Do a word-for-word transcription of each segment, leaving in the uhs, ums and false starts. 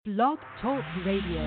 Blog Talk Radio.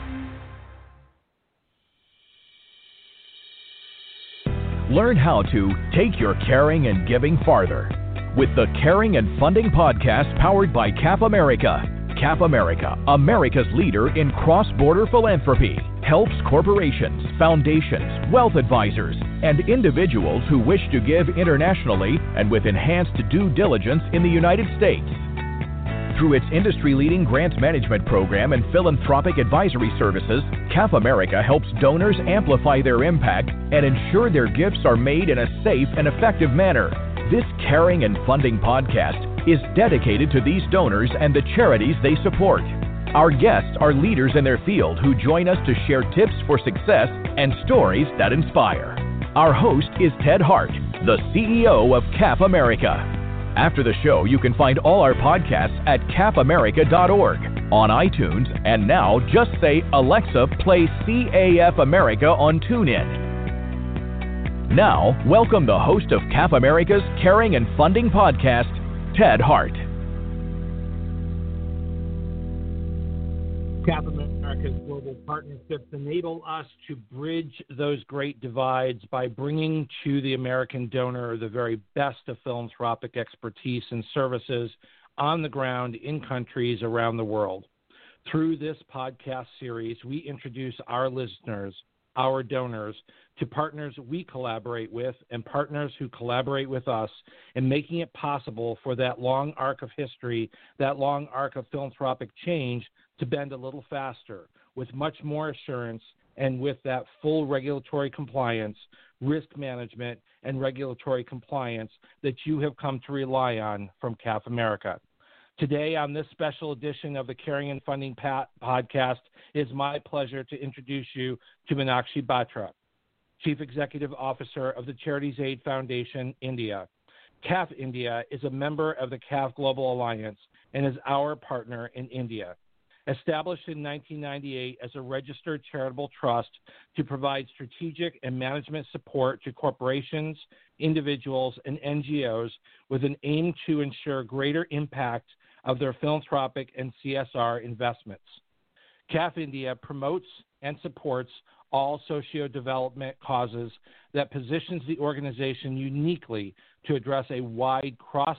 Learn how to take your caring and giving farther with the Caring and Funding Podcast powered by C A F America. C A F America, America's leader in cross-border philanthropy, helps corporations, foundations, wealth advisors, and individuals who wish to give internationally and with enhanced due diligence in the United States. Through its industry-leading grant management program and philanthropic advisory services, C A F America helps donors amplify their impact and ensure their gifts are made in a safe and effective manner. This Caring and Funding Podcast is dedicated to these donors and the charities they support. Our guests are leaders in their field who join us to share tips for success and stories that inspire. Our host is Ted Hart, the C E O of C A F America. After the show, you can find all our podcasts at C A F America dot org, on iTunes, and now just say, Alexa, play C A F America on TuneIn. Now, welcome the host of C A F America's Caring and Funding Podcast, Ted Hart. C A F America's global partnerships enable us to bridge those great divides by bringing to the American donor the very best of philanthropic expertise and services on the ground in countries around the world. Through this podcast series, we introduce our listeners, our donors, to partners we collaborate with and partners who collaborate with us in making it possible for that long arc of history, that long arc of philanthropic change to bend a little faster with much more assurance and with that full regulatory compliance, risk management, and regulatory compliance that you have come to rely on from C A F America. Today, on this special edition of the Caring and Funding Pat- Podcast, it is my pleasure to introduce you to Meenakshi Batra, Chief Executive Officer of the Charities Aid Foundation, India. C A F India is a member of the C A F Global Alliance and is our partner in India. Established in nineteen ninety-eight as a registered charitable trust to provide strategic and management support to corporations, individuals, and N G Os with an aim to ensure greater impact of their philanthropic and C S R investments. C A F India promotes and supports all socio-development causes that positions the organization uniquely to address a wide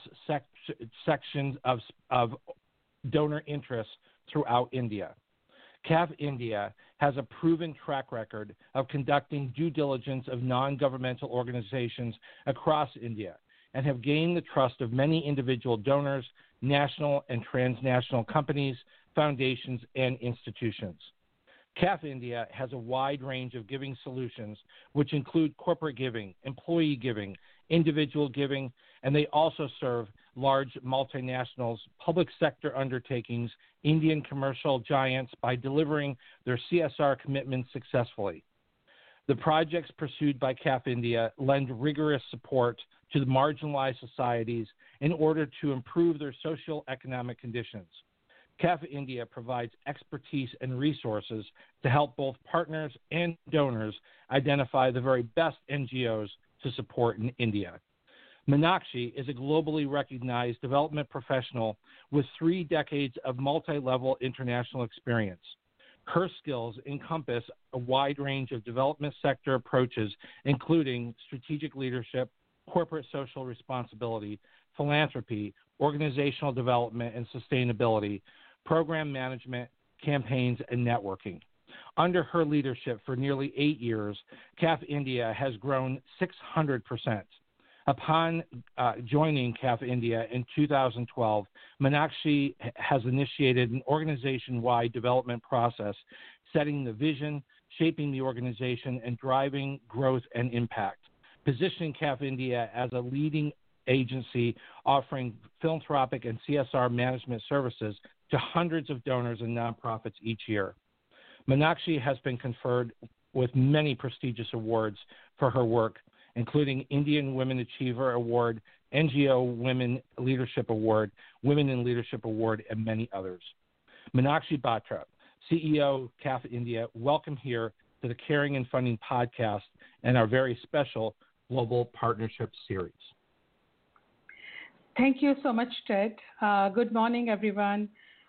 cross-section of, of donor interests throughout India. C A F India has a proven track record of conducting due diligence of non-governmental organizations across India and have gained the trust of many individual donors, national and transnational companies, foundations, and institutions. C A F India has a wide range of giving solutions, which include corporate giving, employee giving, individual giving, and they also serve large multinationals, public sector undertakings, Indian commercial giants by delivering their C S R commitments successfully. The projects pursued by C A F India lend rigorous support to the marginalized societies in order to improve their social economic conditions. C A F India provides expertise and resources to help both partners and donors identify the very best N G Os to support in India. Meenakshi is a globally recognized development professional with three decades of multi-level international experience. Her skills encompass a wide range of development sector approaches, including strategic leadership, corporate social responsibility, philanthropy, organizational development and sustainability, program management, campaigns, and networking. Under her leadership for nearly eight years, C A F India has grown six hundred percent. Upon uh, joining C A F India in two thousand twelve, Meenakshi has initiated an organization-wide development process, setting the vision, shaping the organization, and driving growth and impact, positioning C A F India as a leading agency offering philanthropic and C S R management services to hundreds of donors and nonprofits each year. Meenakshi has been conferred with many prestigious awards for her work, including Indian Women Achiever Award, N G O Women Leadership Award, Women in Leadership Award, and many others. Meenakshi Batra, C E O C A F India, welcome here to the Caring and Funding Podcast and our very special Global Partnership Series. Thank you so much, Ted. Uh, good morning, everyone.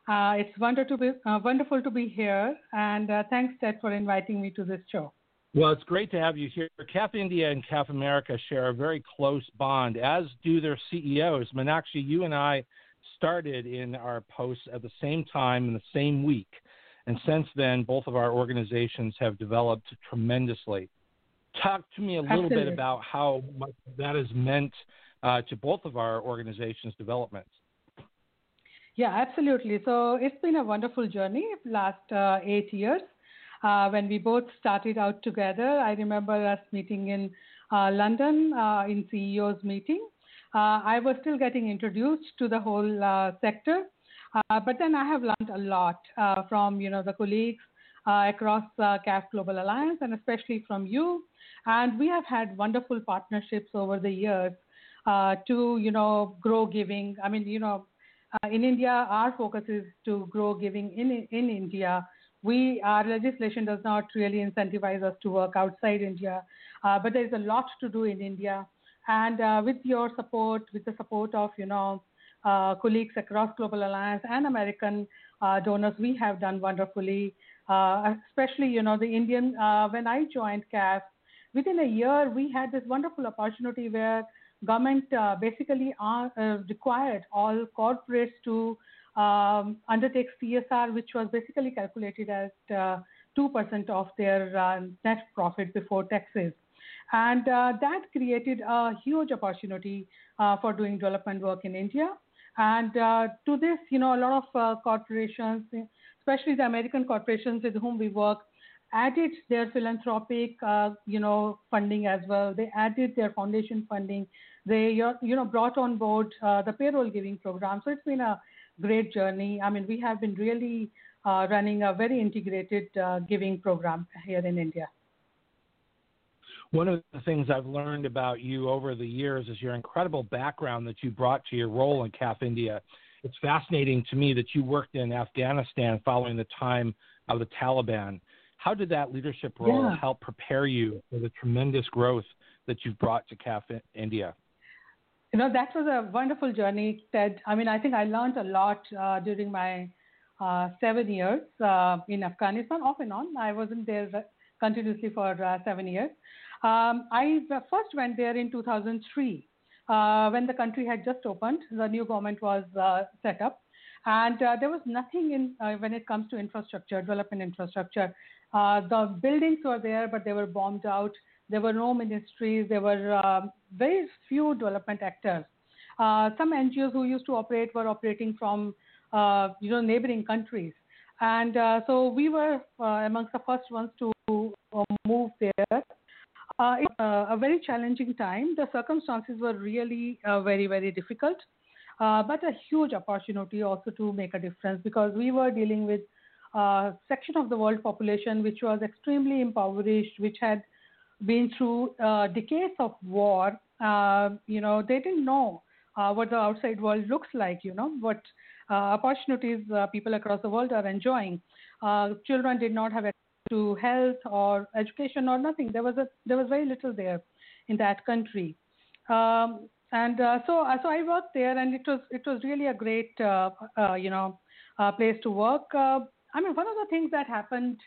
Uh, it's wonder to be, uh, wonderful to be here, and uh, thanks, Ted, for inviting me to this show. Well, it's great to have you here. C A F India and C A F America share a very close bond, as do their C E Os. Meenakshi, you and I started in our posts at the same time in the same week, and since then, both of our organizations have developed tremendously. Talk to me a little Absolutely. bit about how much that has meant uh, to both of our organizations' developments. Yeah, absolutely. So it's been a wonderful journey last uh, eight years. Uh, when we both started out together, I remember us meeting in uh, London uh, in C E O's meeting. Uh, I was still getting introduced to the whole uh, sector, uh, but then I have learned a lot uh, from you know the colleagues uh, across uh, C A F Global Alliance, and especially from you. And we have had wonderful partnerships over the years uh, to you know grow giving. I mean, you know, uh, in India, our focus is to grow giving in in India. We, our legislation does not really incentivize us to work outside India, uh, but there is a lot to do in India. And uh, with your support, with the support of, you know, uh, colleagues across Global Alliance and American uh, donors, we have done wonderfully, uh, especially, you know, the Indian, uh, when I joined C A F, within a year, we had this wonderful opportunity where government uh, basically are, uh, required all corporates to Um, undertake C S R, which was basically calculated at uh, two percent of their uh, net profit before taxes. And uh, that created a huge opportunity uh, for doing development work in India. And uh, to this, you know, a lot of uh, corporations, especially the American corporations with whom we work, added their philanthropic, uh, you know, funding as well. They added their foundation funding. They, you know, brought on board uh, the payroll giving program. So it's been a great journey. I mean, we have been really uh, running a very integrated uh, giving program here in India. One of the things I've learned about you over the years is your incredible background that you brought to your role in C A F India. It's fascinating to me that you worked in Afghanistan following the time of the Taliban. How did that leadership role Yeah. help prepare you for the tremendous growth that you've brought to C A F India? You know, that was a wonderful journey, Ted. I mean, I think I learned a lot uh, during my uh, seven years uh, in Afghanistan, off and on. I wasn't there continuously for uh, seven years. Um, I first went there in two thousand three uh, when the country had just opened. The new government was uh, set up. And uh, there was nothing in uh, when it comes to infrastructure, development infrastructure. Uh, the buildings were there, but they were bombed out. There were no ministries. There were uh, very few development actors. Uh, some N G Os who used to operate were operating from, uh, you know, neighboring countries. And uh, so we were uh, amongst the first ones to uh, move there. Uh, it was uh, a very challenging time. The circumstances were really uh, very, very difficult, uh, but a huge opportunity also to make a difference, because we were dealing with a section of the world population which was extremely impoverished, which had been through uh, decades of war. Uh, you know, they didn't know uh, what the outside world looks like, you know, what uh, opportunities uh, people across the world are enjoying. Uh, children did not have access to health or education or nothing. There was a, there was very little there in that country. Um, and uh, so, uh, so I worked there, and it was, it was really a great, uh, uh, you know, uh, place to work. Uh, I mean, one of the things that happened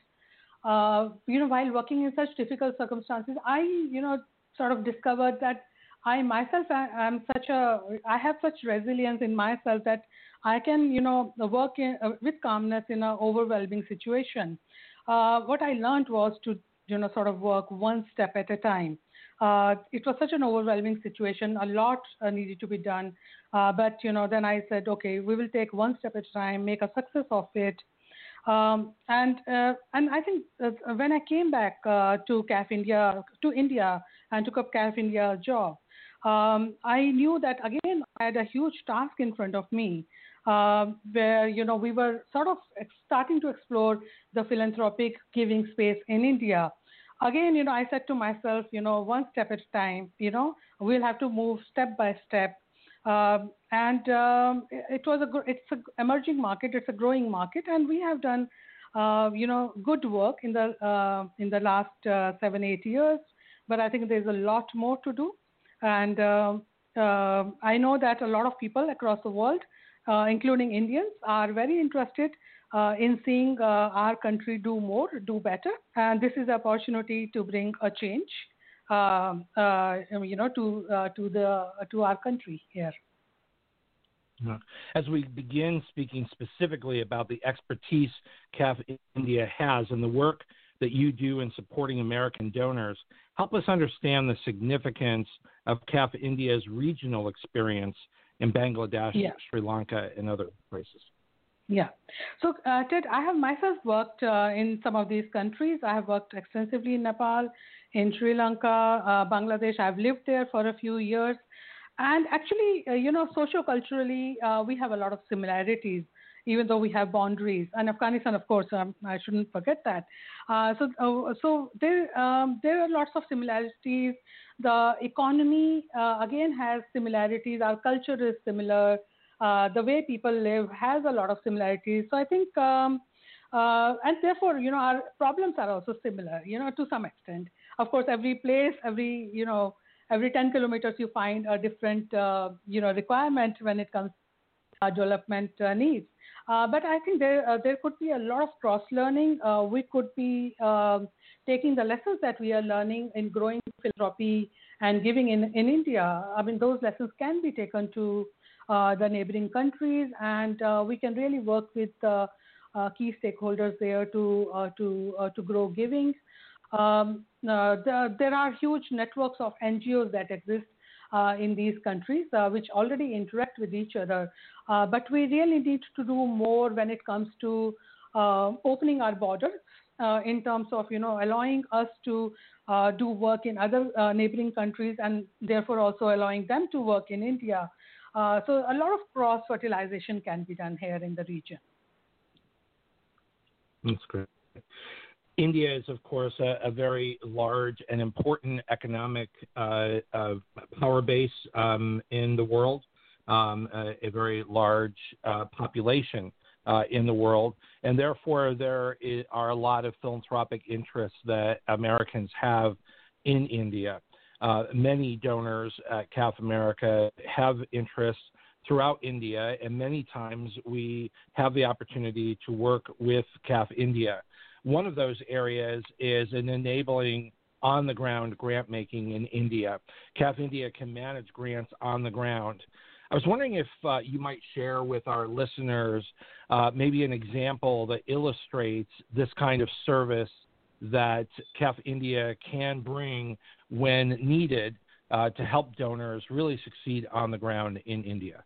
Uh, you know, while working in such difficult circumstances, I, you know, sort of discovered that I myself am such a, I have such resilience in myself that I can, you know, work in, uh, with calmness in an overwhelming situation. Uh, what I learned was to, you know, sort of work one step at a time. Uh, it was such an overwhelming situation. A lot uh, needed to be done. Uh, but, you know, then I said, okay, we will take one step at a time, make a success of it. Um, and uh, and I think uh, when I came back uh, to C A F India, to India, and took up C A F India job, um, I knew that again I had a huge task in front of me, uh, where you know we were sort of starting to explore the philanthropic giving space in India. Again, you know, I said to myself, you know, one step at a time. You know, we'll have to move step by step. Um, and um, it was a it's an emerging market, it's a growing market, and we have done uh, you know good work in the uh, in the last uh, seven eight years. But I think there's a lot more to do, and uh, uh, I know that a lot of people across the world uh, including Indians, are very interested uh, in seeing uh, our country do more, do better, and this is an opportunity to bring a change, um, uh, you know, to uh, to the to our country here. As we begin speaking specifically about the expertise C A F India has and the work that you do in supporting American donors, help us understand the significance of C A F India's regional experience in Bangladesh, yeah. Sri Lanka, and other places. Yeah. So, uh, Ted, I have myself worked uh, in some of these countries. I have worked extensively in Nepal, in Sri Lanka, uh, Bangladesh. I've lived there for a few years. And actually, uh, you know, socio-culturally, uh, we have a lot of similarities, even though we have boundaries. And Afghanistan, of course, um, I shouldn't forget that. Uh, so, uh, so there, um, there are lots of similarities. The economy, uh, again, has similarities. Our culture is similar. Uh, the way people live has a lot of similarities. So I think, um, uh, and therefore, you know, our problems are also similar, you know, to some extent. Of course, every place, every, you know, every ten kilometers you find a different, uh, you know, requirement when it comes to uh, development uh, needs. Uh, but I think there uh, there could be a lot of cross-learning. Uh, we could be uh, taking the lessons that we are learning in growing philanthropy and giving in, in India. I mean, those lessons can be taken to uh, the neighboring countries, and uh, we can really work with uh, uh, key stakeholders there to uh, to uh, to grow giving. Um, uh, the, there are huge networks of N G Os that exist uh, in these countries, uh, which already interact with each other. Uh, but we really need to do more when it comes to uh, opening our borders uh, in terms of, you know, allowing us to uh, do work in other uh, neighboring countries and therefore also allowing them to work in India. Uh, so a lot of cross-fertilization can be done here in the region. That's great. India is, of course, a, a very large and important economic uh, uh, power base um, in the world, um, a, a very large uh, population uh, in the world, and therefore there is, are a lot of philanthropic interests that Americans have in India. Uh, many donors at C A F America have interests throughout India, and many times we have the opportunity to work with C A F India. One of those areas is in enabling on-the-ground grant-making in India. C A F India can manage grants on the ground. I was wondering if uh, you might share with our listeners uh, maybe an example that illustrates this kind of service that C A F India can bring when needed uh, to help donors really succeed on the ground in India.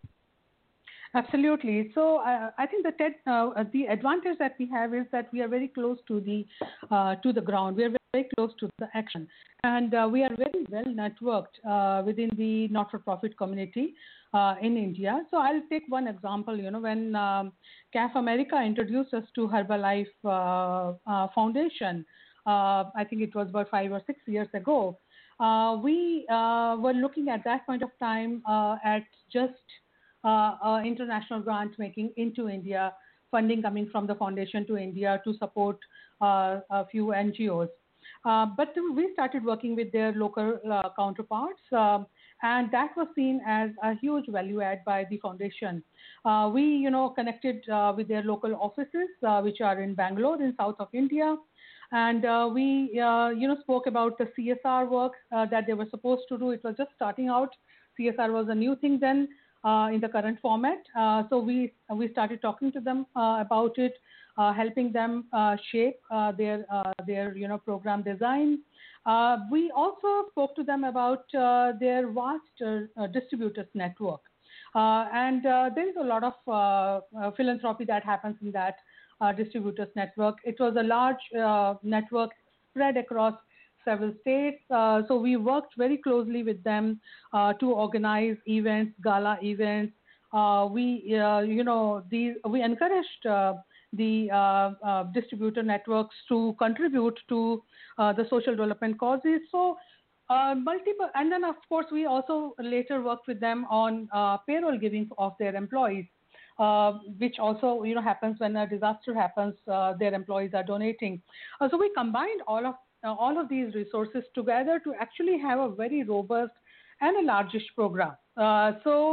Absolutely. So uh, I think the TED, uh, the advantage that we have is that we are very close to the uh, to the ground. We are very close to the action, and uh, we are very well networked uh, within the not-for-profit community uh, in India. So I'll take one example. You know, when um, C A F America introduced us to Herbalife uh, uh, Foundation, uh, I think it was about five or six years ago. Uh, we uh, were looking at that point of time uh, at just Uh, uh, international grant making into India, funding coming from the foundation to India to support uh, a few N G Os. Uh, but we started working with their local uh, counterparts, uh, and that was seen as a huge value add by the foundation. Uh, we, you know, connected uh, with their local offices, uh, which are in Bangalore, in south of India, and uh, we, uh, you know, spoke about the C S R work uh, that they were supposed to do. It was just starting out. C S R was a new thing then. Uh, in the current format. Uh, so we we started talking to them uh, about it, uh, helping them uh, shape uh, their uh, their you know program design. Uh, we also spoke to them about uh, their vast uh, uh, distributors network, uh, and uh, there is a lot of uh, uh, philanthropy that happens in that uh, distributors network. It was a large uh, network spread across several states. Uh, so we worked very closely with them uh, to organize events, gala events. Uh, we, uh, you know, these, we encouraged uh, the uh, uh, distributor networks to contribute to uh, the social development causes. So uh, multiple, and then of course we also later worked with them on uh, payroll giving of their employees. Uh, which also, you know, happens when a disaster happens, uh, their employees are donating. Uh, so we combined all of uh, all of these resources together to actually have a very robust and a largish program. Uh, so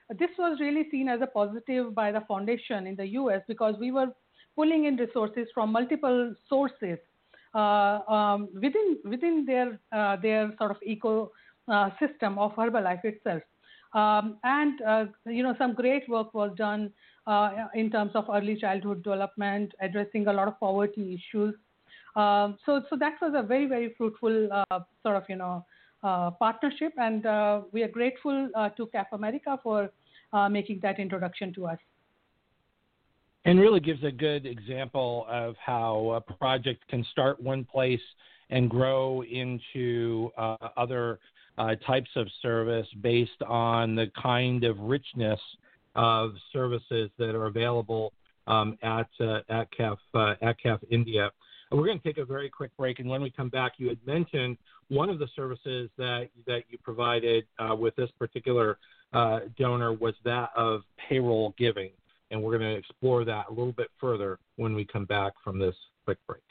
this was really seen as a positive by the foundation in the U S because we were pulling in resources from multiple sources uh, um, within within their uh, their sort of eco uh, system of Herbalife itself. Um, and uh, you know, some great work was done uh, in terms of early childhood development, addressing a lot of poverty issues. Um, so, so that was a very, very fruitful uh, sort of, you know, uh, partnership, and uh, we are grateful uh, to CAF America for uh, making that introduction to us. And really gives a good example of how a project can start one place and grow into uh, other uh, types of service based on the kind of richness of services that are available um, at uh, at CAF uh, at CAF India. We're going to take a very quick break, and when we come back, you had mentioned one of the services that that you provided uh, with this particular uh, donor was that of payroll giving, and we're going to explore that a little bit further when we come back from this quick break.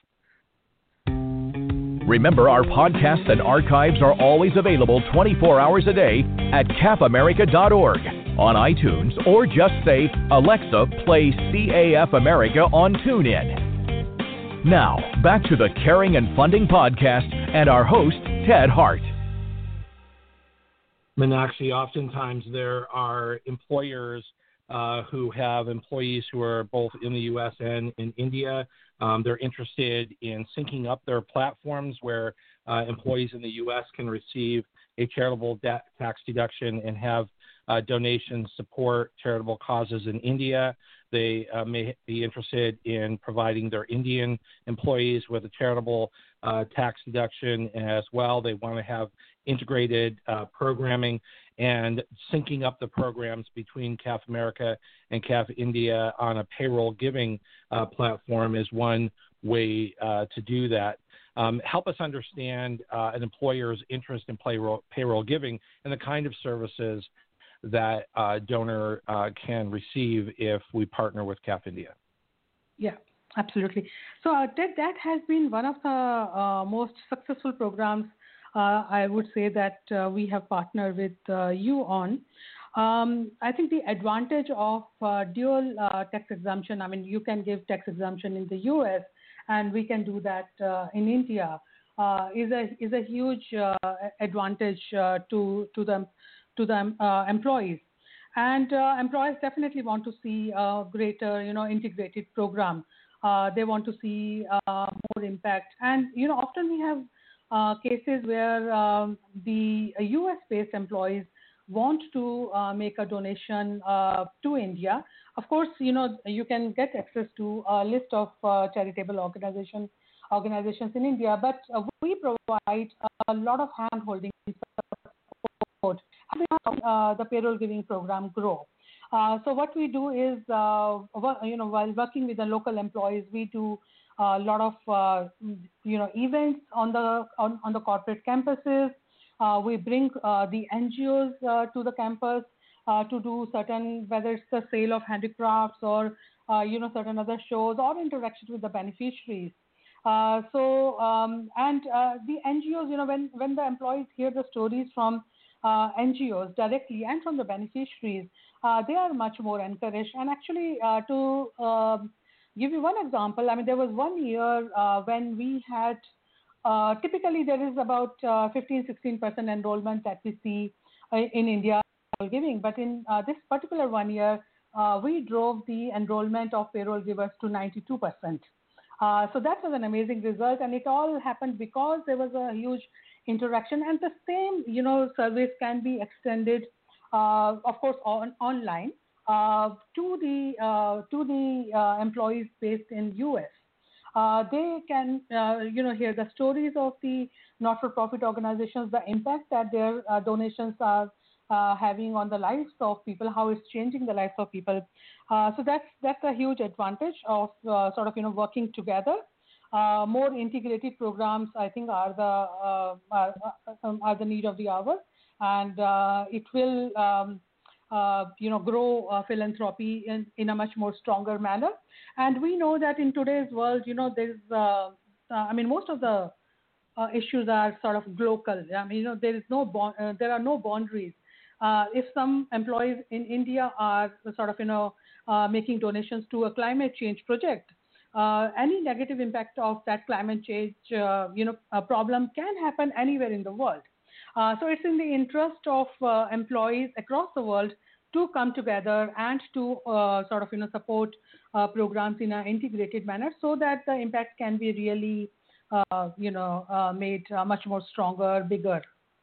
Remember, our podcasts and archives are always available twenty-four hours a day at C A F America dot org, on iTunes, or just say, Alexa, play C A F America on TuneIn. Now, back to the Caring and Funding Podcast and our host, Ted Hart. Meenakshi, oftentimes there are employers uh, who have employees who are both in the U S and in India. Um, they're interested in syncing up their platforms where uh, employees in the U S can receive a charitable de- tax deduction and have uh, donations support charitable causes in India. They uh, may be interested in providing their Indian employees with a charitable uh, tax deduction as well. They want to have integrated uh, programming, and syncing up the programs between CAF America and CAF India on a payroll giving uh, platform is one way uh, to do that. Um, help us understand uh, an employer's interest in payroll, payroll giving and the kind of services that uh, donor uh, can receive if we partner with CAF India. Yeah, absolutely. So uh, that, that has been one of the uh, most successful programs, uh, I would say, that uh, we have partnered with uh, you on. Um, I think the advantage of uh, dual uh, tax exemption, I mean, you can give tax exemption in the U S and we can do that uh, in India, uh, is a is a huge uh, advantage uh, to to them. to the uh, employees. And uh, employers definitely want to see a greater, you know, integrated program. Uh, they want to see uh, more impact. And, you know, often we have uh, cases where um, the U S-based employees want to uh, make a donation uh, to India. Of course, you know, you can get access to a list of uh, charitable organization, organizations in India, but uh, we provide a lot of hand-holding support. Uh, the payroll giving program grow. Uh, so what we do is, uh, you know, while working with the local employees, we do a lot of, uh, you know, events on the on, on the corporate campuses. Uh, we bring uh, the N G Os uh, to the campus uh, to do certain, whether it's the sale of handicrafts or, uh, you know, certain other shows or interaction with the beneficiaries. Uh, so, um, and uh, the N G Os, you know, when, when the employees hear the stories from Uh, N G Os directly and from the beneficiaries, uh, they are much more encouraged. And actually, uh, to uh, give you one example, I mean, there was one year uh, when we had, uh, typically there is about uh, fifteen, sixteen percent enrollment that we see uh, in India giving. But in uh, this particular one year, uh, we drove the enrollment of payroll givers to ninety-two percent. Uh, so that was an amazing result. And it all happened because there was a huge interaction, and the same, you know, service can be extended, uh, of course, on online uh, to the uh, to the uh, employees based in U S. Uh, they can, uh, you know, hear the stories of the not-for-profit organizations, the impact that their uh, donations are uh, having on the lives of people, how it's changing the lives of people. Uh, so that's that's a huge advantage of uh, sort of, you know, working together. Uh, more integrated programs, I think, are the uh, are, are the need of the hour, and uh, it will, um, uh, you know, grow uh, philanthropy in, in a much more stronger manner. And we know that in today's world, you know, there's, uh, uh, I mean, most of the uh, issues are sort of global. I mean, you know, there is no bon- uh, there are no boundaries uh, if some employees in India are sort of, you know, uh, making donations to a climate change project, uh, any negative impact of that climate change, uh, you know, a problem can happen anywhere in the world. Uh, so it's in the interest of uh, employees across the world to come together and to uh, sort of, you know, support uh, programs in an integrated manner so that the impact can be really, uh, you know, uh, made uh, much more stronger, bigger.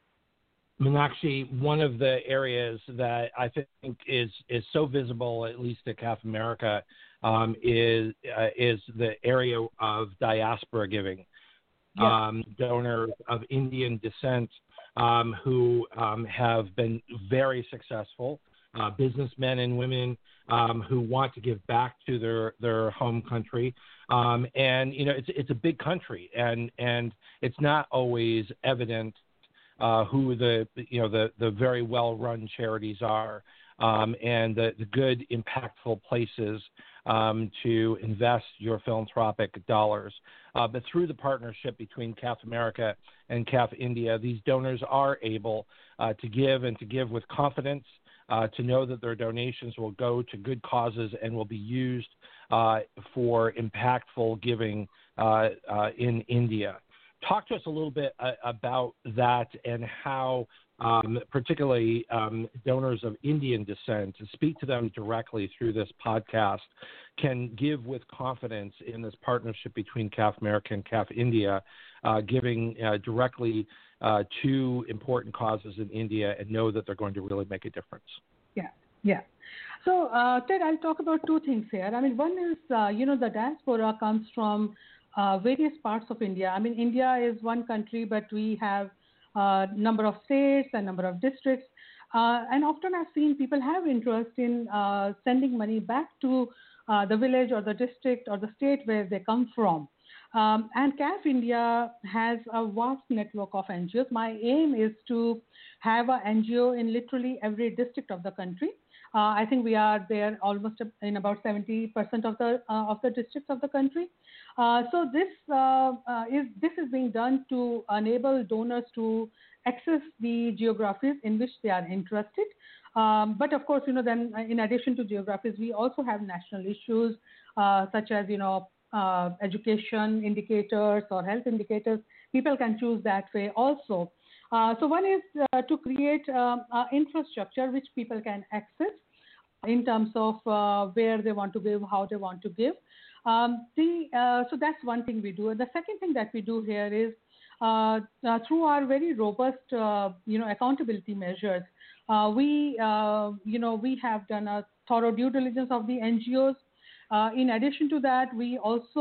Meenakshi, one of the areas that I think is is so visible, at least at C A F America, um, is uh, is the area of diaspora giving. Yes. Um, donors of Indian descent um, who um, have been very successful, uh, businessmen and women um, who want to give back to their, their home country. Um, and, you know, it's it's a big country, and, and it's not always evident uh, who the, you know, the, the very well-run charities are um, and the, the good, impactful places Um, to invest your philanthropic dollars. Uh, but through the partnership between C A F America and C A F India, these donors are able uh, to give and to give with confidence, uh, to know that their donations will go to good causes and will be used uh, for impactful giving uh, uh, in India. Talk to us a little bit uh, about that and how Um, particularly um, donors of Indian descent, to speak to them directly through this podcast, can give with confidence in this partnership between C A F America and C A F India, uh, giving uh, directly uh, to important causes in India and know that they're going to really make a difference. Yeah, yeah. So, uh, Ted, I'll talk about two things here. I mean, one is, uh, you know, the diaspora comes from uh, various parts of India. I mean, India is one country, but we have Uh, number of states and number of districts. Uh, and often I've seen people have interest in uh, sending money back to uh, the village or the district or the state where they come from. Um, and C A F India has a vast network of N G Os. My aim is to have an N G O in literally every district of the country. Uh, I think we are there almost in about seventy percent of the uh, of the districts of the country. Uh, so this uh, uh, is this is being done to enable donors to access the geographies in which they are interested. Um, but of course, you know, then in addition to geographies, we also have national issues uh, such as, you know, uh, education indicators or health indicators. People can choose that way also. Uh, so one is uh, to create um, uh, infrastructure which people can access in terms of uh, where they want to give, how they want to give. Um, the, uh, so that's one thing we do. And the second thing that we do here is uh, uh, through our very robust, uh, you know, accountability measures, uh, we, uh, you know, we have done a thorough due diligence of the N G Os. Uh, in addition to that, we also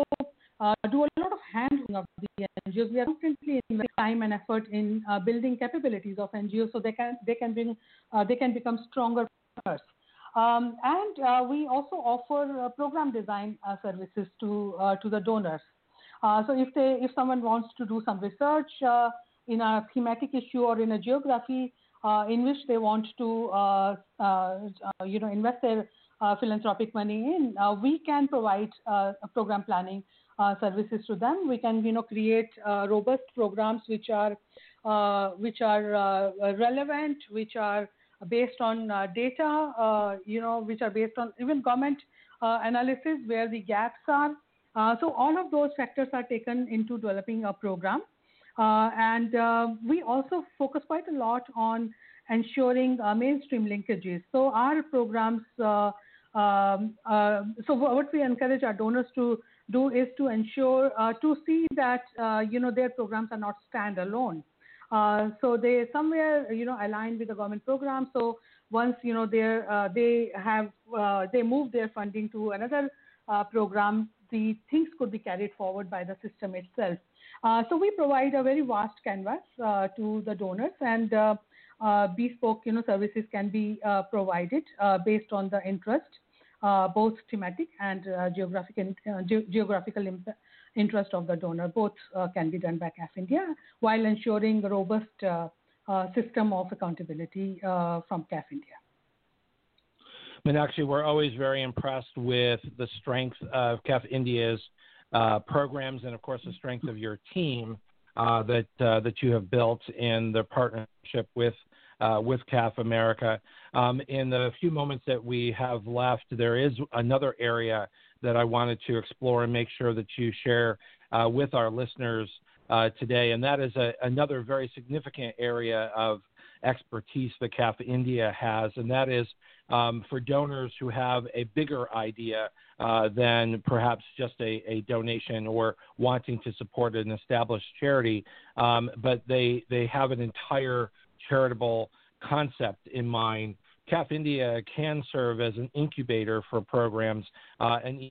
uh, do a lot of handling of the N G Os. We are constantly investing time and effort in uh, building capabilities of N G Os so they can they can bring uh, they can become stronger partners. Um, and uh, we also offer uh, program design uh, services to uh, to the donors. Uh, so if they if someone wants to do some research uh, in a thematic issue or in a geography uh, in which they want to uh, uh, you know invest their uh, philanthropic money in, uh, we can provide uh, program planning uh, services to them. We can you know create uh, robust programs which are uh, which are uh, relevant, which are based on uh, data, uh, you know, which are based on even government uh, analysis where the gaps are. Uh, so all of those factors are taken into developing a program. Uh, and uh, we also focus quite a lot on ensuring uh, mainstream linkages. So our programs, uh, um, uh, so what we encourage our donors to do is to ensure, uh, to see that, uh, you know, their programs are not standalone. Uh, so they somewhere, you know, align with the government program. So once, you know, they uh, they have, uh, they move their funding to another uh, program, the things could be carried forward by the system itself. Uh, so we provide a very vast canvas uh, to the donors, and uh, uh, bespoke, you know, services can be uh, provided uh, based on the interest, uh, both thematic and uh, geographic and, uh, ge- geographical impact. interest of the donor. Both uh, can be done by C A F India while ensuring a robust uh, uh, system of accountability uh, from C A F India. Meenakshi, we're always very impressed with the strength of C A F India's uh, programs and, of course, the strength of your team uh, that uh, that you have built in the partnership with uh, with C A F America. Um, in the few moments that we have left, there is another area that I wanted to explore and make sure that you share uh, with our listeners uh, today, and that is a, another very significant area of expertise that C A F India has, and that is um, for donors who have a bigger idea uh, than perhaps just a, a donation or wanting to support an established charity, um, but they, they have an entire charitable concept in mind. C A F India can serve as an incubator for programs uh, and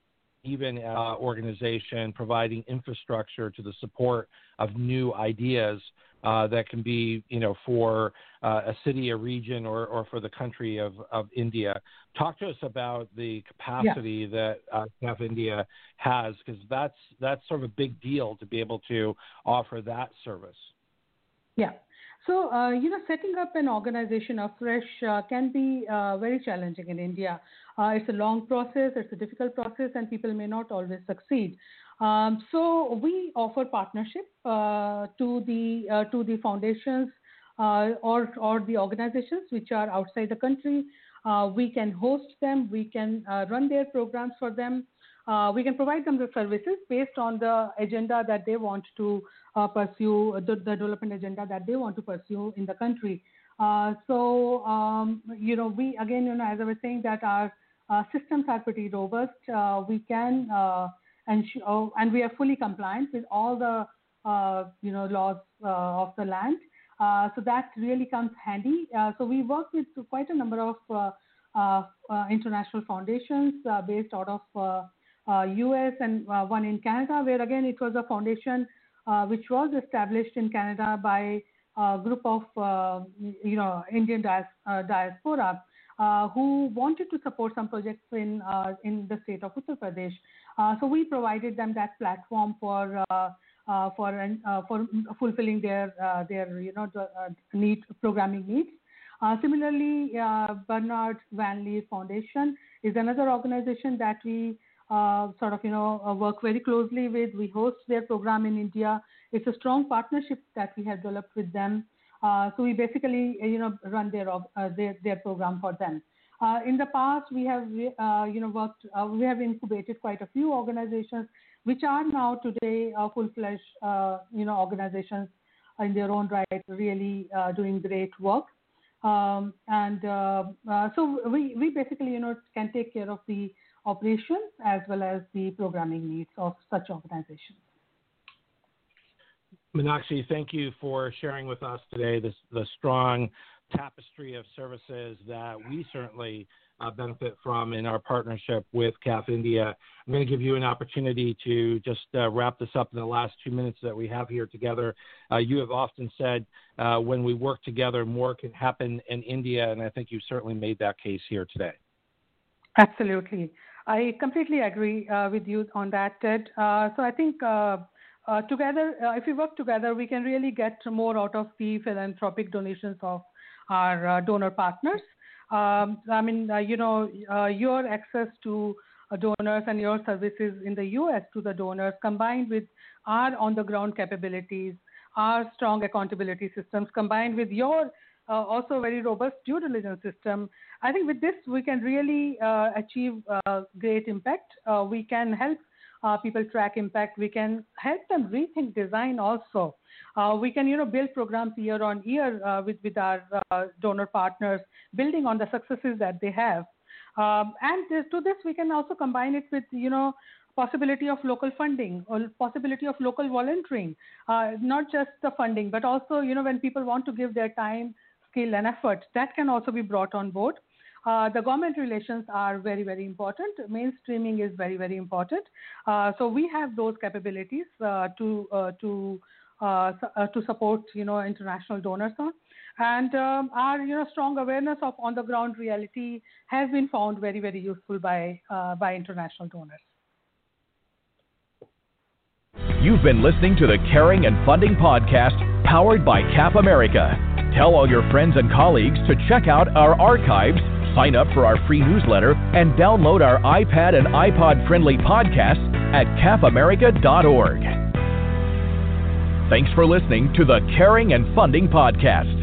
even uh, organization providing infrastructure to the support of new ideas uh, that can be, you know, for uh, a city, a region, or, or for the country of, of India. Talk to us about the capacity yeah. that uh, C A F India has, because that's that's sort of a big deal to be able to offer that service. Yeah. So, uh, you know, setting up an organization afresh uh, can be uh, very challenging in India. Uh, it's a long process, it's a difficult process, and people may not always succeed. Um, so we offer partnership uh, to the uh, to the foundations uh, or or the organizations which are outside the country. Uh, we can host them, we can uh, run their programs for them. Uh, we can provide them the services based on the agenda that they want to uh, pursue, the, the development agenda that they want to pursue in the country. Uh, so, um, you know, we, again, you know, as I was saying, that our uh, systems are pretty robust. Uh, we can, uh, and, sh- oh, and we are fully compliant with all the, uh, you know, laws uh, of the land. Uh, so that really comes handy. Uh, so we work with quite a number of uh, uh, uh, international foundations uh, based out of uh, Uh, U S and uh, one in Canada, where again it was a foundation uh, which was established in Canada by a group of uh, you know Indian dias- uh, diaspora uh, who wanted to support some projects in uh, in the state of Uttar Pradesh. Uh, so we provided them that platform for uh, uh, for uh, for fulfilling their uh, their you know uh, need programming needs. Uh, similarly, uh, Bernard Van Leer Foundation is another organization that we Uh, sort of, you know, uh, work very closely with. We host their program in India. It's a strong partnership that we have developed with them. Uh, so we basically, you know, run their uh, their, their program for them. Uh, in the past, we have, uh, you know, worked. Uh, we have incubated quite a few organizations, which are now today uh, full-fledged, uh, you know, organizations in their own right, really uh, doing great work. Um, and uh, uh, so we we basically, you know, can take care of the operations as well as the programming needs of such organizations. Meenakshi, thank you for sharing with us today this, the strong tapestry of services that we certainly uh, benefit from in our partnership with C A F India. I'm going to give you an opportunity to just uh, wrap this up in the last two minutes that we have here together. Uh, you have often said uh, when we work together, more can happen in India, and I think you've certainly made that case here today. Absolutely. I completely agree uh, with you on that, Ted. Uh, so I think uh, uh, together, uh, if we work together, we can really get more out of the philanthropic donations of our uh, donor partners. Um, I mean, uh, you know, uh, your access to uh, donors and your services in the U S to the donors, combined with our on-the-ground capabilities, our strong accountability systems, combined with your uh, also very robust due diligence system, I think with this, we can really uh, achieve uh, great impact. Uh, we can help uh, people track impact. We can help them rethink design also. Uh, we can, you know, build programs year on year uh, with, with our uh, donor partners, building on the successes that they have. Um, and this, to this, we can also combine it with, you know, possibility of local funding or possibility of local volunteering, uh, not just the funding, but also, you know, when people want to give their time, skill, and effort, that can also be brought on board. Uh, the government relations are very, very important. Mainstreaming is very, very important. Uh, so we have those capabilities uh, to uh, to uh, uh, to support, you know, international donors on. And um, our, you know, strong awareness of on-the-ground reality has been found very, very useful by uh, by international donors. You've been listening to the Caring and Funding Podcast, powered by C A F America. Tell all your friends and colleagues to check out our archives, sign up for our free newsletter, and download our iPad and iPod-friendly podcasts at caf america dot org. Thanks for listening to the Caring and Funding Podcast.